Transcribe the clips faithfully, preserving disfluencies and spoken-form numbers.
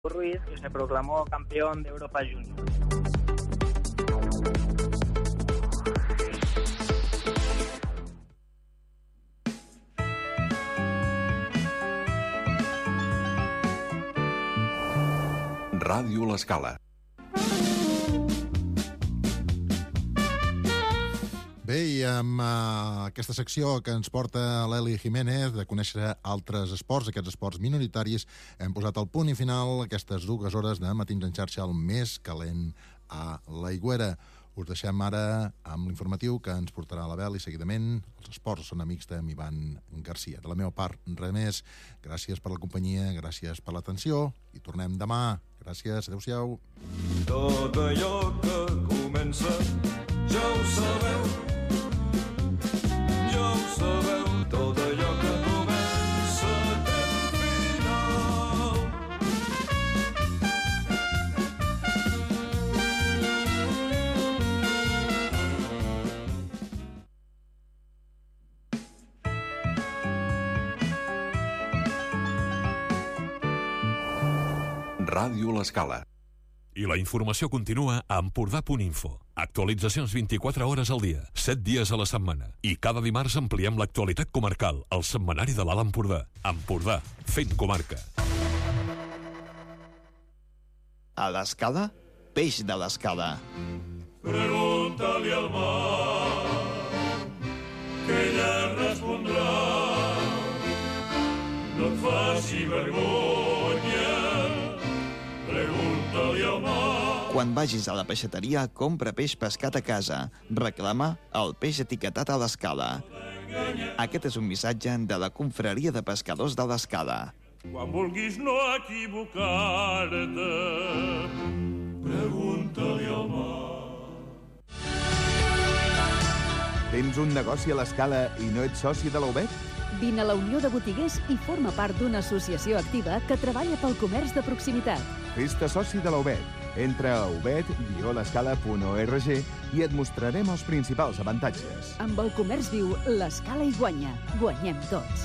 Ruiz, que se proclamó campeón de Europa Junior. Ràdio L'Escala. Bé, i amb uh, aquesta secció que ens porta l'Eli Jiménez de conèixer altres esports, aquests esports minoritaris, hem posat al punt i final aquestes dues hores de Matins en xarxa, el més calent a l'Aigüera. Us deixem ara amb l'informatiu que ens portarà l'Abel i seguidament els esports són amics de Ivan Garcia. De la meva part, res més. Gràcies per la companyia, gràcies per l'atenció i tornem demà. Gràcies, adeu-siau. Tot allò que comença ja ho sabeu, ja ho sabeu. Tot allò que comença té un final. Ràdio L'Escala. I la informació continua a Empordà punt info. Actualitzacions vint-i-quatre hores al dia, set dies a la setmana. I cada dimarts ampliem l'actualitat comarcal, al setmanari de l'Alt Empordà. Empordà, fent comarca. A l'Escala, peix de l'Escala. Pregunta-li al mar, que ella respondrà. No et faci vergonya, pregunta-li al mar. Quan vagis a la peixateria, compra peix pescat a casa. Reclama el peix etiquetat a l'Escala. Aquest és un missatge de la Confraria de Pescadors de l'Escala. Quan vulguis no equivocar-te, pregunta-li al mar. Tens un negoci a l'Escala i no ets soci de la U B E T? Vine a la Unió de Botiguers i forma part d'una associació activa que treballa pel comerç de proximitat. Fes-te soci de la U B E T. Entra a ubet guió l'escala punt org i et mostrarem els principals avantatges. Amb el comerç viu, l'Escala hi guanya. Guanyem tots.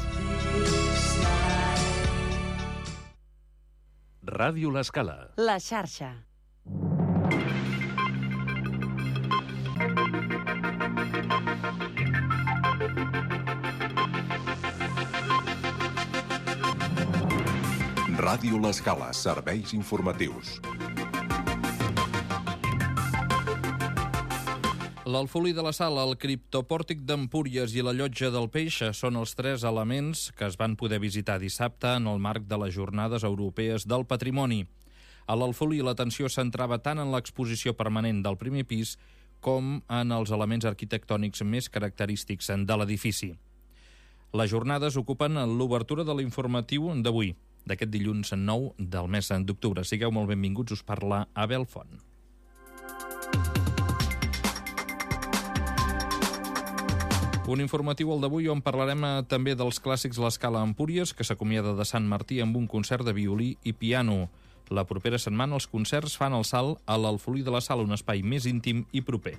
Ràdio L'Escala. La xarxa. Ràdio L'Escala, serveis informatius. L'Alfolí de la Sala, el criptopòrtic d'Empúries i la Llotja del Peix són els tres elements que es van poder visitar dissabte en el marc de les Jornades Europees del Patrimoni. A l'Alfolí l'atenció centrava tant en l'exposició permanent del primer pis com en els elements arquitectònics més característics de l'edifici. Les jornades ocupen l'obertura de l'informatiu d'avui, d'aquest dilluns nou del mes d'octubre. Sigueu molt benvinguts, us parla Abel Font. Un informatiu al d'avui on parlarem també dels clàssics L'Escala Empúries, que s'acomiada de Sant Martí amb un concert de violí i piano. La propera setmana els concerts fan el salt a l'Alfolí de la Sala, un espai més íntim i proper.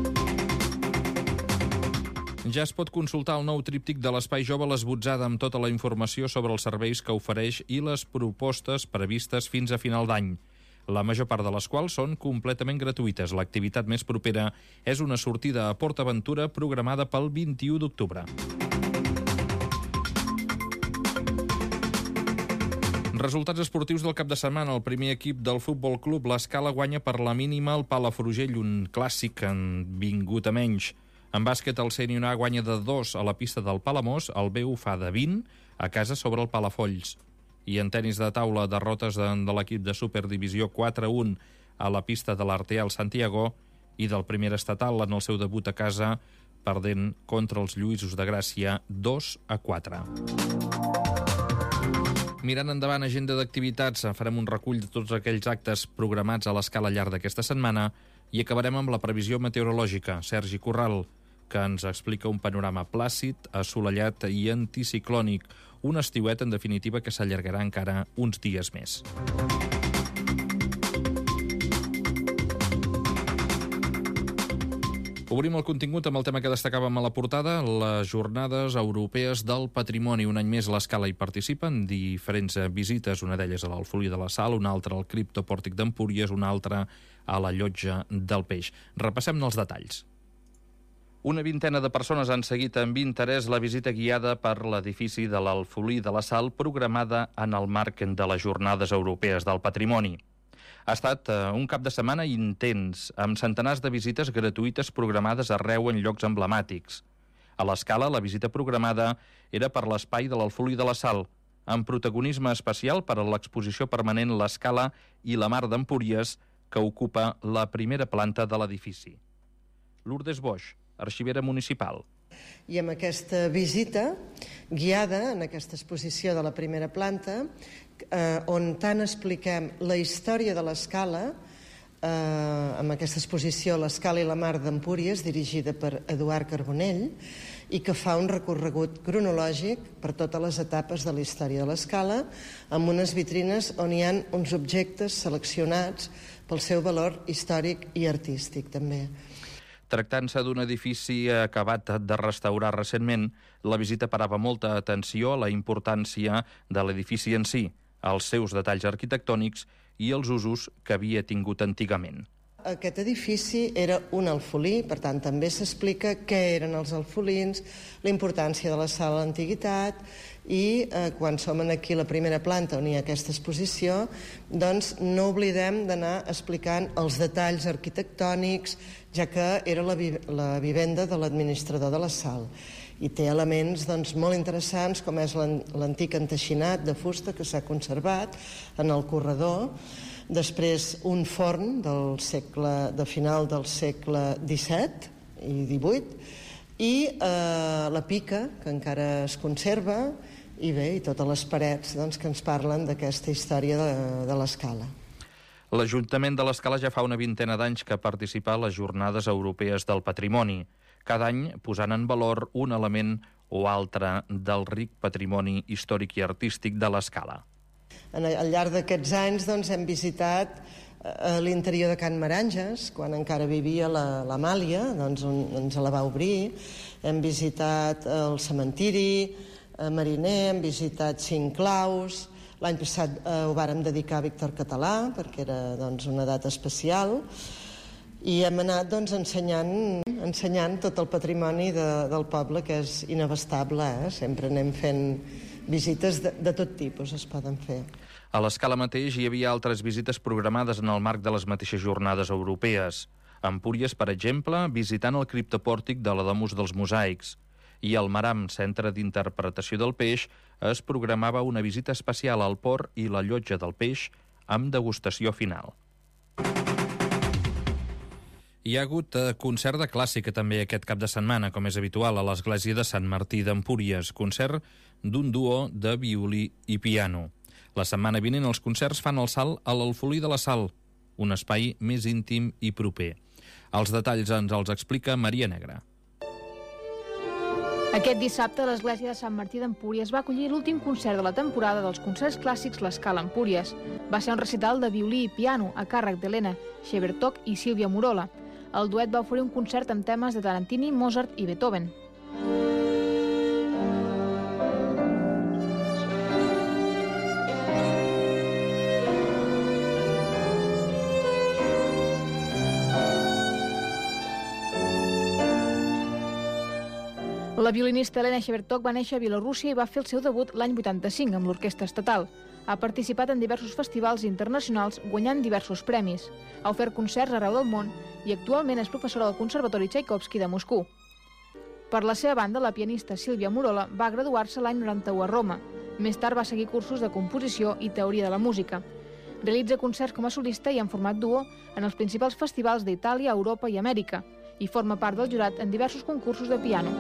Ja es pot consultar el nou tríptic de l'Espai Jove L'Esbotzada amb tota la informació sobre els serveis que ofereix i les propostes previstes fins a final d'any, la major part de les quals són completament gratuïtes. L'activitat més propera és una sortida a Port Aventura programada pel vint-i-u d'octubre. Resultats esportius del cap de setmana. El primer equip del Futbol Club l'Escala guanya per la mínima el Palafrugell, un clàssic en vingut a menys. En bàsquet, el Sènior A guanya de dos a la pista del Palamós, el B ho fa de vint a casa sobre el Palafolls. I en tenis de taula, derrotes de, de l'equip de Superdivisió quatre a un a la pista de l'Arteal Santiago i del primer estatal en el seu debut a casa, perdent contra els Lluïsos de Gràcia dos a quatre. Mirant endavant, agenda d'activitats, farem un recull de tots aquells actes programats a l'Escala al llarg d'aquesta setmana i acabarem amb la previsió meteorològica. Sergi Corral, que ens explica un panorama plàcid, assolellat i anticiclònic, un estiuet, en definitiva, que s'allargarà encara uns dies més. Obrim el contingut amb el tema que destacàvem a la portada, les Jornades Europees del Patrimoni. Un any més a l'Escala hi participen diferents visites, una d'elles a l'Alfolí de la Sal, una altra al Criptopòrtic d'Empúries, una altra a la Llotja del Peix. Repassem-ne els detalls. Una vintena de persones han seguit amb interès la visita guiada per l'edifici de l'Alfolí de la Sal, programada en el marc de les Jornades Europees del Patrimoni. Ha estat un cap de setmana intens, amb centenars de visites gratuïtes programades arreu en llocs emblemàtics. A l'Escala, la visita programada era per l'espai de l'Alfolí de la Sal, amb protagonisme especial per a l'exposició permanent L'Escala i la Mar d'Empúries, que ocupa la primera planta de l'edifici. Lourdes Boix, arxivera municipal. I amb aquesta visita guiada en aquesta exposició de la primera planta, eh, on tant expliquem la història de l'Escala, eh, amb aquesta exposició L'Escala i la Mar d'Empúries, dirigida per Eduard Carbonell, i que fa un recorregut cronològic per totes les etapes de la història de l'Escala, amb unes vitrines on hi ha uns objectes seleccionats pel seu valor històric i artístic, també. Tractant-se d'un edifici acabat de restaurar recentment, la visita parava molta atenció a la importància de l'edifici en si, als seus detalls arquitectònics i els usos que havia tingut antigament. Aquest edifici era un alfolí, per tant, també s'explica què eren els alfolins, la importància de la sala de l'antiguitat, i eh, quan som aquí a la primera planta on hi ha aquesta exposició, doncs no oblidem d'anar explicant els detalls arquitectònics, ja que era la, vi la vivenda de l'administrador de la sal. I té elements doncs, molt interessants, com és l'antic enteixinat de fusta que s'ha conservat en el corredor, després un forn del segle, de final del segle disset i divuit, i eh, la pica, que encara es conserva, i bé, i totes les parets doncs, que ens parlen d'aquesta història de, de l'Escala. L'Ajuntament de l'Escala ja fa una vintena d'anys que participa a les Jornades Europees del Patrimoni, cada any posant en valor un element o altre del ric patrimoni històric i artístic de l'Escala. Al llarg d'aquests anys doncs, hem visitat a l'interior de Can Maranges, quan encara vivia l'Amàlia, doncs, on ens la va obrir. Hem visitat el cementiri, a Mariner, hem visitat Cinc Claus. L'any passat eh, ho vàrem dedicar a Víctor Català, perquè era doncs, una data especial. I hem anat doncs, ensenyant, ensenyant tot el patrimoni de, del poble, que és inabastable. Eh? Sempre anem fent visites de, de tot tipus, es poden fer. A l'Escala mateix hi havia altres visites programades en el marc de les mateixes Jornades Europees. A Empúries, per exemple, visitant el criptopòrtic de la Domus dels Mosaics. I al Maram, Centre d'Interpretació del Peix, es programava una visita especial al port i la Llotja del Peix amb degustació final. Hi ha hagut concert de clàssica també aquest cap de setmana, com és habitual, a l'església de Sant Martí d'Empúries, concert d'un duo de violí i piano. La setmana vinent els concerts fan el salt a l'Alfolí de la Sal, un espai més íntim i proper. Els detalls ens els explica Maria Negra. Aquest dissabte, l'església de Sant Martí d'Empúries va acollir l'últim concert de la temporada dels concerts clàssics L'Escala Empúries. Va ser un recital de violí i piano a càrrec d'Helena Xebertoc i Sílvia Murola. El duet va oferir un concert amb temes de Tarantini, Mozart i Beethoven. La violinista Helena Xebertoc va néixer a Bielorússia i va fer el seu debut l'any vuitanta-cinc amb l'orquestra estatal. Ha participat en diversos festivals internacionals, guanyant diversos premis. Ha ofert concerts arreu del món i actualment és professora del Conservatori Tchaikovsky de Moscou. Per la seva banda, la pianista Sílvia Murola va graduar-se l'any noranta-u a Roma. Més tard va seguir cursos de composició i teoria de la música. Realitza concerts com a solista i en format duo en els principals festivals d'Itàlia, Europa i Amèrica i forma part del jurat en diversos concursos de piano.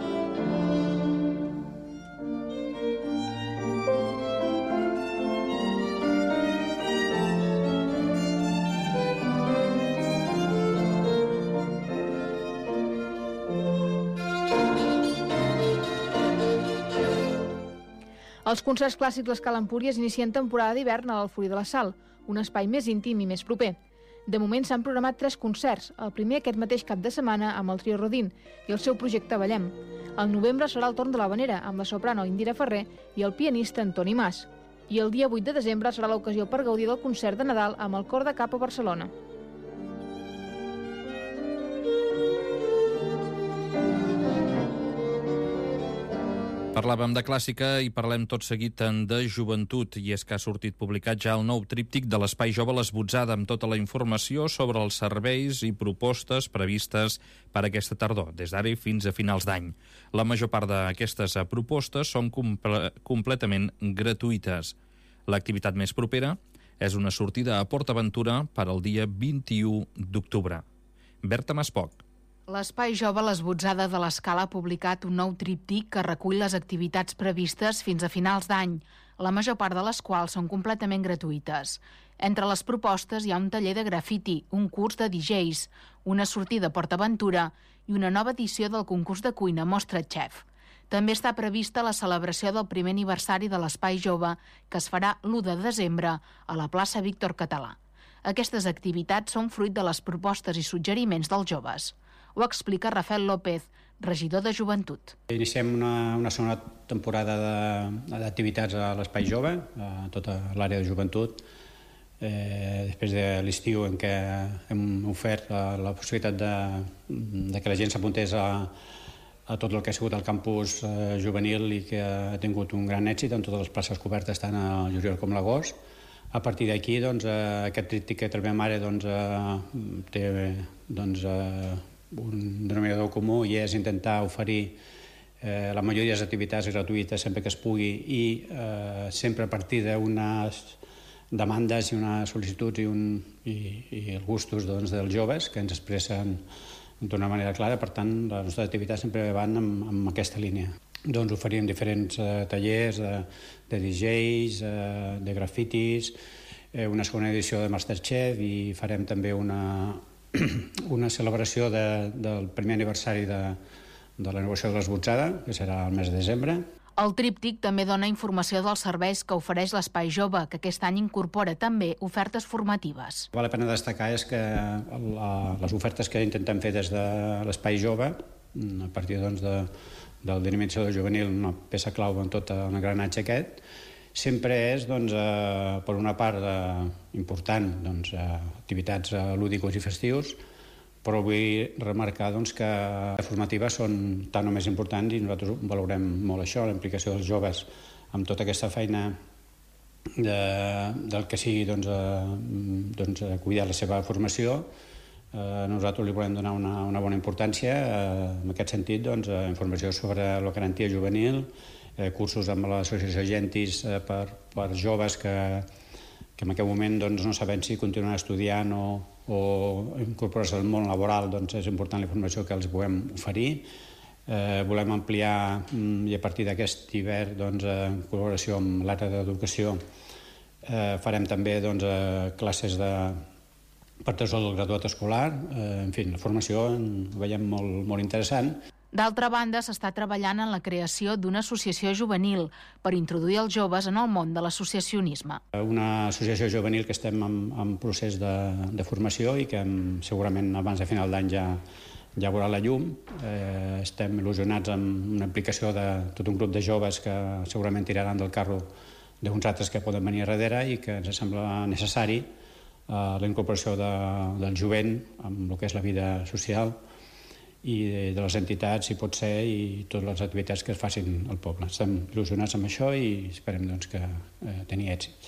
Els concerts clàssics L'Escala Empúries inicien temporada d'hivern a l'Alfolí de la Sal, un espai més íntim i més proper. De moment s'han programat tres concerts, el primer aquest mateix cap de setmana amb el trio Rodin i el seu projecte Ballem. Al novembre serà el torn de l'havanera amb la soprano Indira Ferrer i el pianista Antoni Mas. I el dia vuit de desembre serà l'ocasió per gaudir del concert de Nadal amb el Cor de Cap a Barcelona. Parlàvem de clàssica i parlem tot seguit de joventut, i és que ha sortit publicat ja el nou tríptic de l'Espai Jove L'Esbotzada amb tota la informació sobre els serveis i propostes previstes per aquesta tardor, des d'ara fins a finals d'any. La major part d'aquestes propostes són comple completament gratuïtes. L'activitat més propera és una sortida a PortAventura per al dia vint-i-u d'octubre. Berta Maspoc. L'Espai Jove L'Esbotzada de l'Escala ha publicat un nou tríptic que recull les activitats previstes fins a finals d'any, la major part de les quals són completament gratuïtes. Entre les propostes hi ha un taller de grafiti, un curs de D Js, una sortida a PortAventura i una nova edició del concurs de cuina Mostra Chef. També està prevista la celebració del primer aniversari de l'Espai Jove, que es farà l'u de desembre a la plaça Víctor Català. Aquestes activitats són fruit de les propostes i suggeriments dels joves. Ho explica Rafael López, regidor de Joventut. Iniciem una, una segona temporada d'activitats a l'Espai Jove, a tota l'àrea de joventut, eh, després de l'estiu en què hem ofert la, la possibilitat de, de que la gent s'apuntés a, a tot el que ha sigut el campus eh, juvenil i que ha tingut un gran èxit en totes les places cobertes tant al juliol com a l'agost. A partir d'aquí, doncs, eh, aquest tríptic que treballem ara doncs, eh, té doncs, eh, un denominador comú i és intentar oferir eh, la majoria de les activitats gratuïtes sempre que es pugui i eh, sempre a partir d'unes demandes i unes sol·licituds i, un, i, i els gustos doncs, dels joves que ens expressen d'una manera clara. Per tant, les nostres activitats sempre van amb, amb aquesta línia. Doncs oferim diferents eh, tallers de, de D Js, eh, de grafitis, eh, una segona edició de Masterchef i farem també una una celebració de, del primer aniversari de, de l'inauguració de l'Esbotzada, que serà el mes de desembre. El tríptic també dona informació dels serveis que ofereix l'Espai Jove, que aquest any incorpora també ofertes formatives. Val la pena destacar és que la, les ofertes que intentem fer des de l'Espai Jove, a partir doncs, de, del dinamització juvenil, una peça clau en tot l'engranatge aquest, sempre és, doncs, eh, per una part eh, important, doncs, eh, activitats eh, lúdicos i festius, però vull remarcar doncs, que les formatives són tan o més importants i nosaltres valorem molt això, la implicació dels joves amb tota aquesta feina de, del que sigui doncs, eh, doncs, cuidar la seva formació. Eh, nosaltres li volem donar una, una bona importància, eh, en aquest sentit, doncs, eh, informació sobre la garantia juvenil, Eh, cursos amb l'associació Gentis eh, per, per joves que, que en aquest moment doncs, no saben si continuar estudiant o, o incorporar-se al món laboral, doncs és important la informació que els puguem oferir. Eh, volem ampliar i a partir d'aquest hivern, doncs, en col·laboració amb l'àrea d'educació, eh, farem també doncs, eh, classes de per tot el graduat escolar. Eh, en fi, la formació en veiem molt, molt interessant. D'altra banda, s'està treballant en la creació d'una associació juvenil per introduir els joves en el món de l'associacionisme. Una associació juvenil que estem en, en procés de, de formació i que segurament abans de final d'any ja, ja veurà la llum. Eh, estem il·lusionats amb una implicació de tot un grup de joves que segurament tiraran del carro d'uns altres que poden venir a darrere i que ens sembla necessari eh, la incorporació de, del jovent amb el que és la vida social i de, de les entitats, si pot ser, i totes les activitats que es facin al poble. Estem il·lusionats amb això i esperem doncs, que eh, tenir èxit.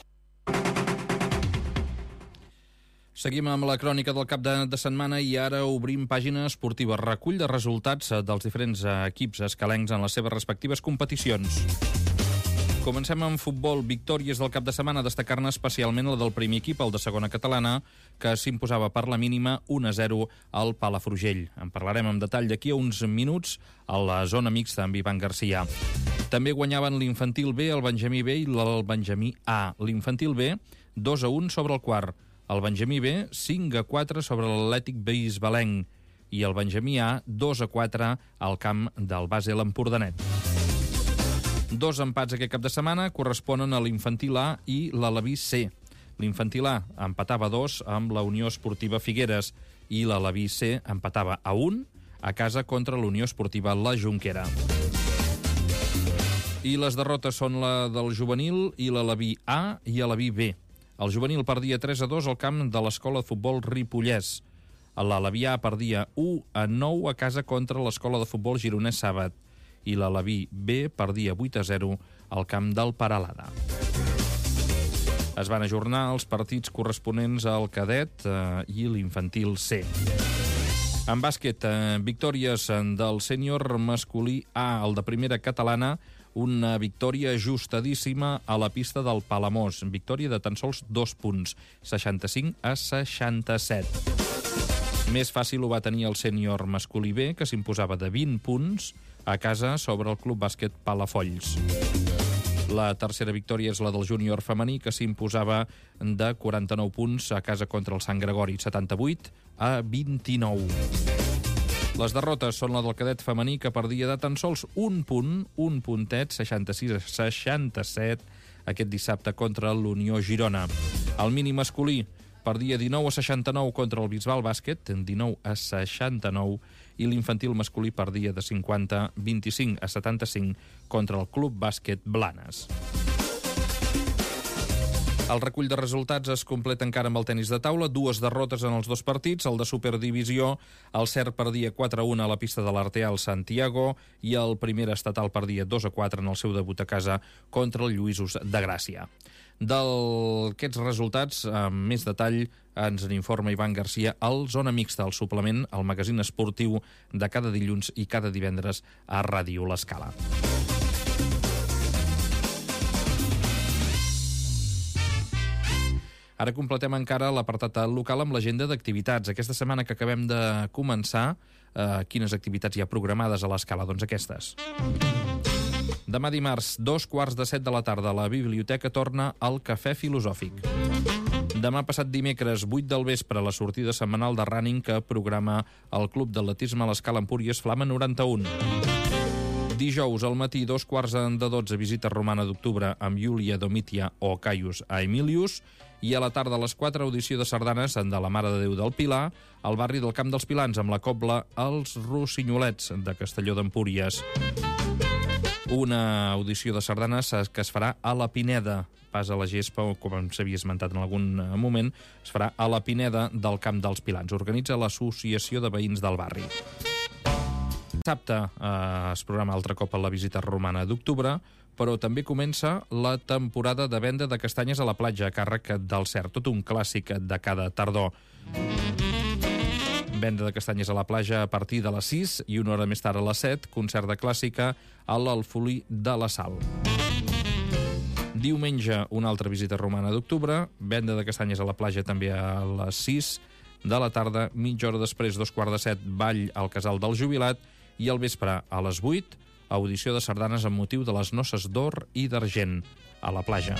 Seguim amb la crònica del cap de, de setmana i ara obrim pàgina esportiva. Recull de resultats dels diferents equips escalencs en les seves respectives competicions. Comencem amb futbol. Victòries del cap de setmana, destacar-ne especialment la del primer equip, el de segona catalana, que s'imposava per la mínima un a zero al Palafrugell. En parlarem en detall d'aquí a uns minuts a la zona mixta amb Ivan Garcia. També guanyaven l'infantil B, el Benjamí B i el Benjamí A. L'infantil B, dos a un sobre el quart. El Benjamí B, cinc a quatre sobre l'Atlètic Bisbalenc. I el Benjamí A, dos a quatre al camp del base l'Empordanet. Dos empats aquest cap de setmana corresponen a l'infantil A i l'Alaví C. L'infantil A empatava a dos amb la Unió Esportiva Figueres i l'Aleví C empatava a un a casa contra la Unió Esportiva La Jonquera. I les derrotes són la del juvenil i l'Aleví A i l'Aleví B. El juvenil perdia tres a dos al camp de l'Escola de Futbol Ripollès. L'Aleví A perdia u a nou a casa contra l'Escola de Futbol Gironès Sàbat. I l'Aleví B perdia vuit a zero al camp del Peralada. Es van ajornar els partits corresponents al cadet eh, i l'infantil C. En bàsquet, eh, victòries del sènior masculí A, el de primera catalana, una victòria ajustadíssima a la pista del Palamós. Victòria de tan sols dos punts, seixanta-cinc a seixanta-set. Més fàcil ho va tenir el sènior masculí B, que s'imposava de vint punts a casa sobre el Club Bàsquet Palafolls. La tercera victòria és la del júnior femení, que s'imposava de quaranta-nou punts a casa contra el Sant Gregori, setanta-vuit a vint-i-nou. Les derrotes són la del cadet femení, que perdia de tan sols un punt, un puntet, seixanta-sis a seixanta-set, aquest dissabte contra l'Unió Girona. El mini masculí perdia dinou a seixanta-nou contra el Bisbal Bàsquet, dinou a seixanta-nou, i l'infantil masculí perdia de cinquanta a vint-i-cinc a setanta-cinc contra el Club Bàsquet Blanes. El recull de resultats es completa encara amb el tenis de taula, dues derrotes en els dos partits, el de Superdivisió, el Cert perdia quatre a un a la pista de l'Arteal Santiago i el primer estatal perdia dos a quatre en el seu debut a casa contra el Lluïsos de Gràcia. D'aquests resultats, amb més detall, ens n'informa Ivan Garcia al Zona Mixta, el suplement, el magazín esportiu de cada dilluns i cada divendres a Ràdio L'Escala. Ara completem encara l'apartat local amb l'agenda d'activitats. Aquesta setmana que acabem de començar, eh, quines activitats hi ha programades a l'Escala? Doncs aquestes. Demà dimarts, dos quarts de set de la tarda, la biblioteca torna al Cafè Filosòfic. Demà passat dimecres, vuit del vespre, la sortida setmanal de running que programa el Club d'Atletisme a l'Escala Empúries Flama noranta-un. Dijous al matí, dos quarts de dotze, visita romana d'octubre amb Júlia Domitia o Caius a Emilius, i a la tarda a les quatre, audició de sardanes de la Mare de Déu del Pilar al barri del Camp dels Pilans amb la cobla Els Rossinyolets de Castelló d'Empúries. Una audició de sardanes que es farà a la Pineda, pas a la Gespa, o com s'havia esmentat en algun moment, es farà a la Pineda del Camp dels Pilans. Organitza l'Associació de Veïns del Barri. Dissabte eh, es programa altre cop a la visita romana d'octubre, però també comença la temporada de venda de castanyes a la platja, a càrrec del Cert, tot un clàssic de cada tardor. Venda de castanyes a la platja a partir de les sis i una hora més tard a les set, concert de clàssica a l'Alfolí de la Sal. Diumenge, una altra visita romana d'octubre, venda de castanyes a la platja també a les sis de la tarda, mitja hora després, dos quarts de set, ball al Casal del Jubilat, i al vespre, a les vuit, audició de sardanes amb motiu de les noces d'or i d'argent a la platja.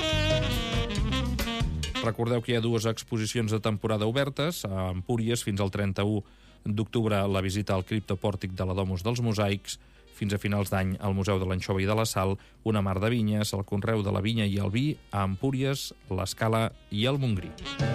Recordeu que hi ha dues exposicions de temporada obertes, a Empúries fins al trenta-u d'octubre la visita al criptopòrtic de la Domus dels Mosaics, fins a finals d'any al Museu de l'Anxova i de la Sal, una mar de vinyes, el conreu de la vinya i el vi a Empúries, l'Escala i el Montgrí.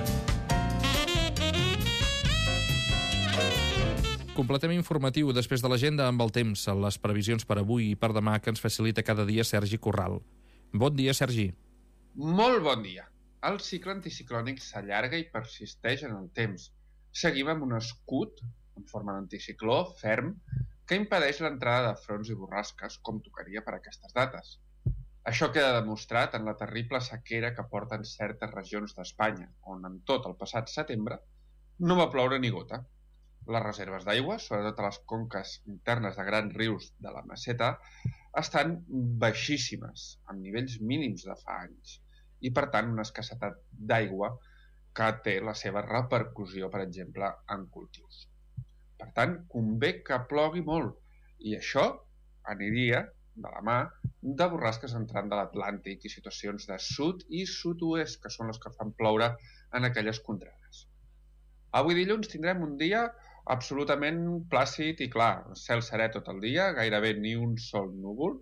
Completem informatiu després de l'agenda amb el temps, les previsions per avui i per demà que ens facilita cada dia Sergi Corral. Bon dia, Sergi. Molt bon dia. El cicle anticiclònic s'allarga i persisteix en el temps. Seguim amb un escut, en forma d'anticicló, ferm, que impedeix l'entrada de fronts i borrasques, com tocaria per aquestes dates. Això queda demostrat en la terrible sequera que porten certes regions d'Espanya, on en tot el passat setembre no va ploure ni gota. Les reserves d'aigua, sobretot a les conques internes de grans rius de la Meseta, estan baixíssimes, amb nivells mínims de fa anys, i per tant una escassetat d'aigua que té la seva repercussió, per exemple, en cultius. Per tant, convé que plogui molt, i això aniria de la mà de borrasques entrant de l'Atlàntic i situacions de sud i sud-oest, que són les que fan ploure en aquelles contrades. Avui dilluns tindrem un dia absolutament plàcid i clar, cel serè tot el dia, gairebé ni un sol núvol,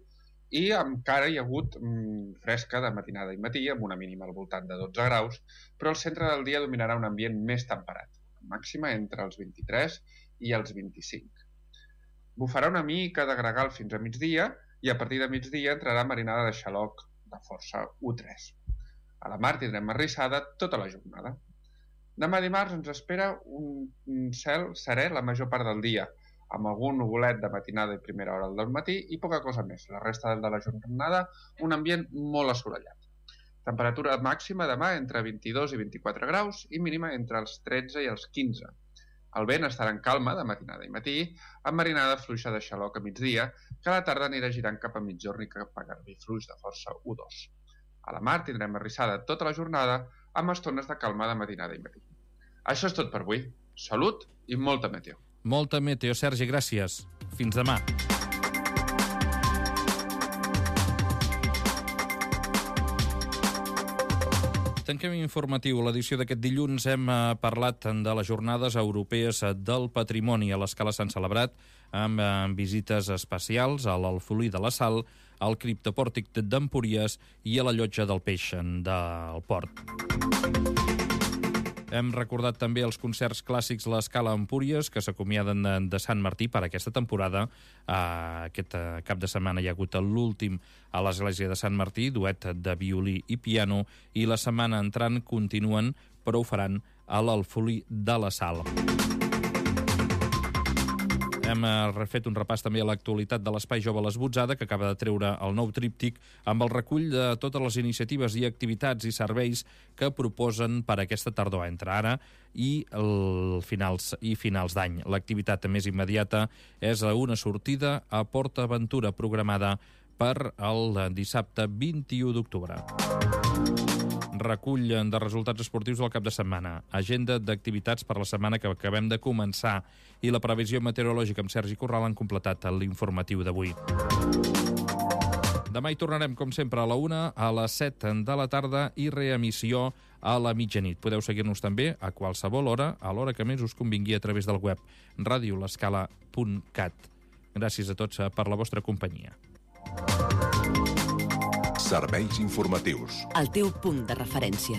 i encara hi ha hagut mm, fresca de matinada i matí, amb una mínima al voltant de dotze graus, però al centre del dia dominarà un ambient més temperat, màxima entre els vint-i-tres i els vint-i-cinc. Bufarà una mica de gregal fins a migdia i a partir de migdia entrarà marinada de xaloc de força u tres. A la mar tindrem arrissada tota la jornada. Demà dimarts ens espera un cel serè la major part del dia, amb algun nuvolet de matinada i primera hora del matí i poca cosa més. La resta de la jornada, un ambient molt assolellat. Temperatura màxima demà entre vint-i-dos i vint-i-quatre graus i mínima entre els tretze i els quinze. El vent estarà en calma de matinada i matí, amb marinada fluixa de xaloc a migdia, que a la tarda anirà girant cap a mitjorn i cap a garbí fluix de força u dos. A la mar tindrem arrissada tota la jornada, amb estones de calma de matinada i matí. Això és tot per avui. Salut i molta meteo. Molta meteo, Sergi, gràcies. Fins demà. Tanquem informatiu. L'edició d'aquest dilluns hem parlat de les jornades europees del patrimoni. A l'Escala s'han celebrat amb visites especials a l'Alfolí de la Sal, al criptopòrtic d'Empúries i a la llotja del Peix del Port. Hem recordat també els concerts clàssics a l'Escala Empúries, que s'acomiaden de Sant Martí per aquesta temporada. Aquest cap de setmana hi ha hagut l'últim a l'església de Sant Martí, duet de violí i piano, i la setmana entrant continuen, però ho faran a l'Alfolí de la Sal. Hem refet un repàs també a l'actualitat de l'Espai Jove L'Esbotzada, que acaba de treure el nou tríptic amb el recull de totes les iniciatives i activitats i serveis que proposen per aquesta tardor entre ara i el finals i finals d'any. L'activitat més immediata és una sortida a Port Aventura programada per el dissabte vint-i-u d'octubre. Recull de resultats esportius del cap de setmana, agenda d'activitats per la setmana que acabem de començar i la previsió meteorològica amb Sergi Corral han completat l'informatiu d'avui. Demà hi tornarem, com sempre, a la una, a les set de la tarda i reemissió a la mitjanit. Podeu seguir-nos també a qualsevol hora, a l'hora que més us convingui a través del web radio l'escala punt cat. Gràcies a tots per la vostra companyia. Serveis informatius. El teu punt de referència.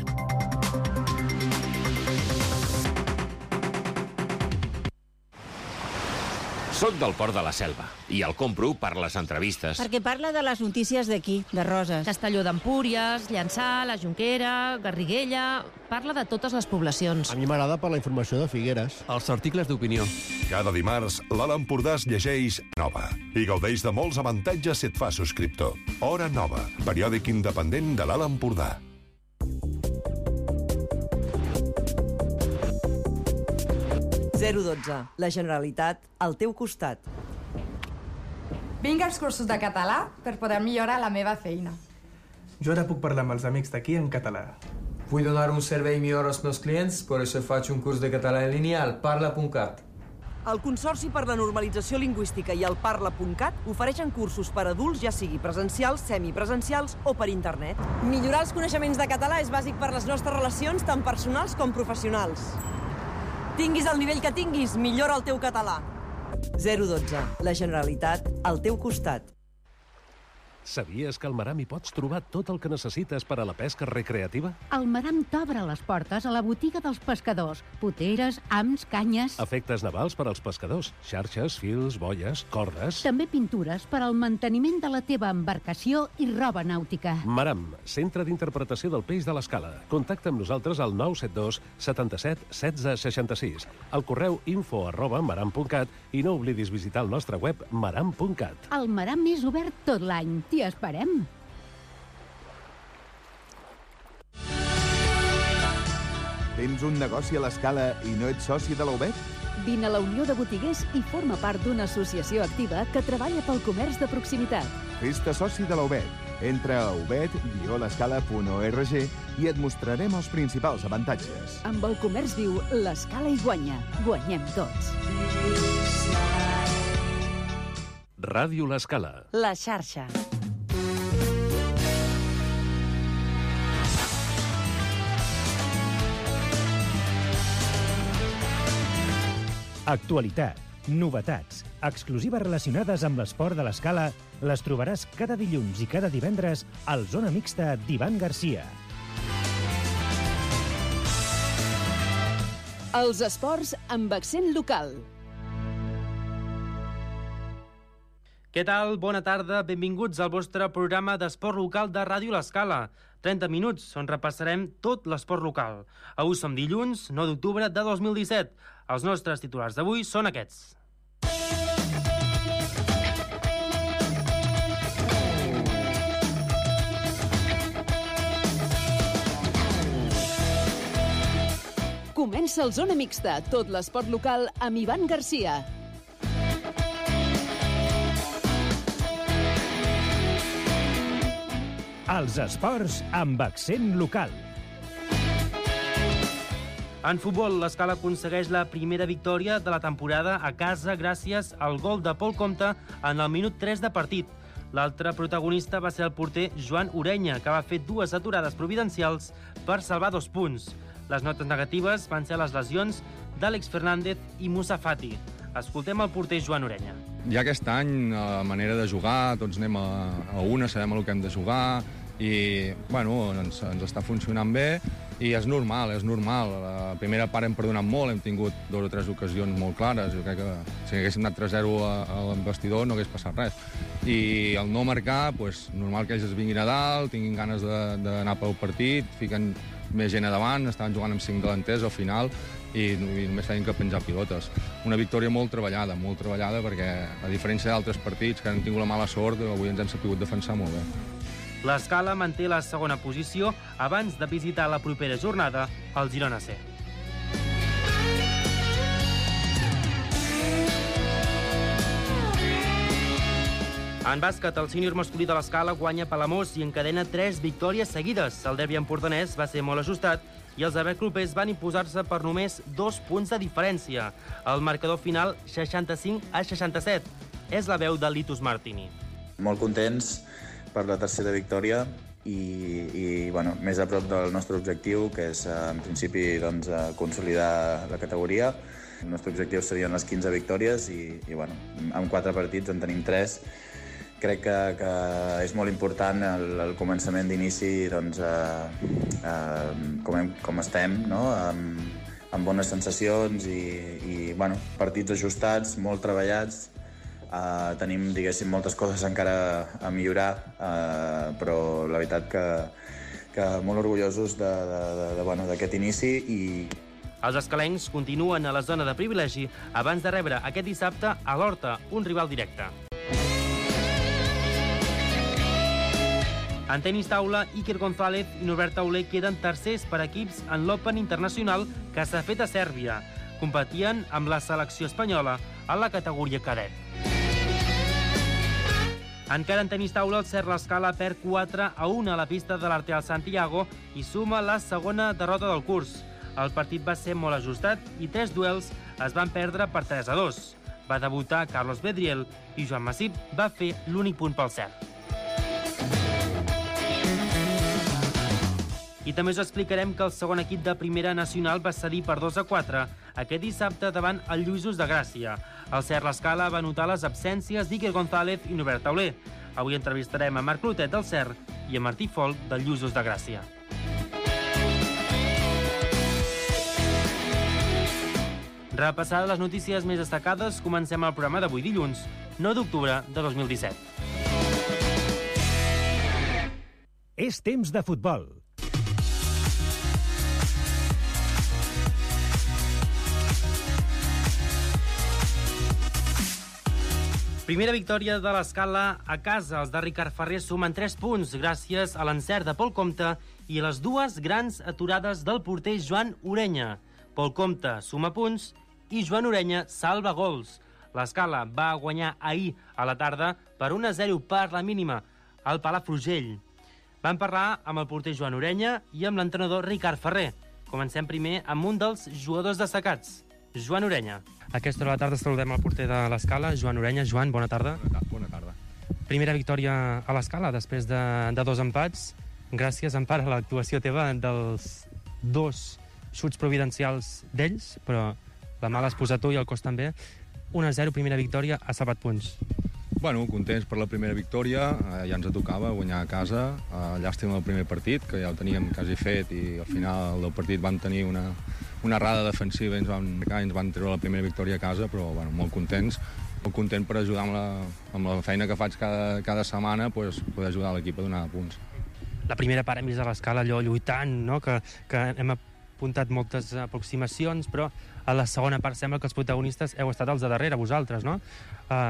Soc del Port de la Selva i el compro per les entrevistes. Perquè parla de les notícies d'aquí, de Roses. Castelló d'Empúries, Llançà, la Jonquera, Garriguella... Parla de totes les poblacions. A mi m'agrada per la informació de Figueres. Els articles d'opinió. Cada dimarts, l'Alt Empordà es llegeix Nova i gaudeix de molts avantatges si et fa subscriptor. Hora Nova, periòdic independent de l'Alt Empordà. zero dotze. La Generalitat al teu costat. Vinc als cursos de català per poder millorar la meva feina. Jo ara puc parlar amb els amics d'aquí en català. Vull donar un servei millor als meus clients, per això faig un curs de català en línia al parla punt cat. El Consorci per la Normalització Lingüística i el parla punt cat ofereixen cursos per a adults, ja sigui presencials, semipresencials o per internet. Millorar els coneixements de català és bàsic per les nostres relacions, tant personals com professionals. Tinguis el nivell que tinguis, millora el teu català. zero dotze. La Generalitat al teu costat. Sabies que al Maram hi pots trobar tot el que necessites per a la pesca recreativa? El Maram t'obre les portes a la botiga dels pescadors. Poteres, hams, canyes... Efectes navals per als pescadors. Xarxes, fils, boies, cordes... També pintures per al manteniment de la teva embarcació i roba nàutica. Maram, centre d'interpretació del peix de l'Escala. Contacta amb nosaltres al nou set dos setanta-set setze seixanta-sis, al correu info arroba maram punt cat i no oblidis visitar el nostre web maram punt cat. El Maram és obert tot l'any. T'hi esperem. Tens un negoci a l'Escala i no ets soci de la U B E T? Vine a la Unió de Botiguers i forma part d'una associació activa que treballa pel comerç de proximitat. Fes-te soci de la U B E T. Entra a ubet guió l'escala punt org i et mostrarem els principals avantatges. Amb el comerç viu, l'Escala hi guanya. Guanyem tots. Ràdio l'Escala. La xarxa. Actualitat, novetats, exclusives relacionades amb l'esport de l'Escala Les trobaràs cada dilluns i cada divendres al Zona Mixta d'Ivan Garcia. Els esports amb accent local. Què tal? Bona tarda, benvinguts al vostre programa d'esport local de Ràdio L'Escala. trenta minuts on repassarem tot l'esport local. Avui som dilluns, nou d'octubre de dos mil disset. Els nostres titulars d'avui són aquests. Comença el Zona Mixta, tot l'esport local amb Ivan Garcia. Els esports amb accent local. En futbol, l'Escala aconsegueix la primera victòria de la temporada a casa gràcies al gol de Pol Compte en el minut tres de partit. L'altre protagonista va ser el porter Joan Orenya, que va fer dues aturades providencials per salvar dos punts. Les notes negatives van ser les lesions d'Àlex Fernández i Musa Fati. Escoltem el porter Joan Orenya. Ja aquest any, a manera de jugar, tots anem a, a una, sabem el que hem de jugar i bueno, ens, ens està funcionant bé i és normal, és normal. La primera part hem perdonat molt, hem tingut dues o tres ocasions molt clares. Jo crec que si haguéssim anat tres zero al vestidor no hagués passat res. I el no marcar, doncs, normal que ells es vinguin a dalt, tinguin ganes d'anar pel partit, fiquen més gent a davant, estaven jugant amb cinc delanters al final i, i només feien que penjar pilotes. Una victòria molt treballada, molt treballada, perquè a diferència d'altres partits que han tingut la mala sort, avui ens hem sabut defensar molt bé. L'Escala manté la segona posició abans de visitar la propera jornada al Girona C. En bàsquet, el sènior masculí de l'Escala guanya Palamós i encadena tres victòries seguides. El derbi empordanès va ser molt ajustat i els aberclubers van imposar-se per només dos punts de diferència. El marcador final, seixanta-cinc a seixanta-set. És la veu de Litus Martini. Molt contents per la tercera victòria i, i bueno, més a prop del nostre objectiu, que és en principi doncs, consolidar la categoria. El nostre objectiu serien les quinze victòries i, i bueno, amb quatre partits en tenim tres. Crec que, que és molt important el, el començament d'inici doncs, eh, eh, com, hem, com estem, no? amb, amb bones sensacions i, i bueno, partits ajustats, molt treballats. Eh, tenim, diguéssim, moltes coses encara a millorar, eh, però la veritat que, que molt orgullosos d'aquest bueno, inici i els escalencs continuen a la zona de privilegi abans de rebre aquest dissabte a l'Horta, un rival directe. En tenis taula, Iker González i Norbert Tauler queden tercers per equips en l'Open Internacional que s'ha fet a Sèrbia. Competien amb la selecció espanyola a la categoria cadet. Encara en tenis taula, el Cert l'Escala perd quatre a un a la pista de l'Arteal Santiago i suma la segona derrota del curs. El partit va ser molt ajustat i tres duels es van perdre per tres a dos. Va debutar Carlos Bedriel i Joan Massip va fer l'únic punt pel Cert. I també us explicarem que el segon equip de Primera Nacional va cedir per dos a quatre aquest dissabte davant el Lluïsos de Gràcia. El Cert l'Escala va notar les absències d'Iker González i Norbert Tauler. Avui entrevistarem a Marc Clotet del Cert i a Martí Folk del Lluïsos de Gràcia. Repassades les notícies més destacades, comencem el programa d'avui dilluns, nou d'octubre de dos mil disset. És temps de futbol. Primera victòria de l'Escala a casa. Els de Ricard Ferrer sumen tres punts gràcies a l'encert de Pol Compte i a les dues grans aturades del porter Joan Orenya. Pol Compte suma punts i Joan Orenya salva gols. L'Escala va guanyar ahir a la tarda per un a zero per la mínima al Palafrugell. Vam parlar amb el porter Joan Orenya i amb l'entrenador Ricard Ferrer. Comencem primer amb un dels jugadors destacats, Joan Orenya. A aquesta hora de la tarda saludem el porter de l'Escala, Joan Orenya. Joan, bona tarda. Bona tarda. Primera victòria a l'Escala després de, de dos empats. Gràcies, en part, a l'actuació teva dels dos xuts providencials d'ells, però la mà l'has posat tu i el cos també. un a zero, primera victòria, ha salvat punts. Bueno, contents per la primera victòria, eh, ja ens tocava guanyar a casa, eh, llàstima el primer partit, que ja ho teníem quasi fet, i al final del partit vam tenir una, una errada defensiva i ens van, ens van treure la primera victòria a casa, però bueno, molt contents, molt content per ajudar amb la, amb la feina que faig cada, cada setmana, pues, poder ajudar l'equip a donar punts. La primera part hem vist a l'escala allò lluitant, no? que, que hem apuntat moltes aproximacions, però a la segona part sembla que els protagonistes heu estat els de darrere, vosaltres, no? Uh,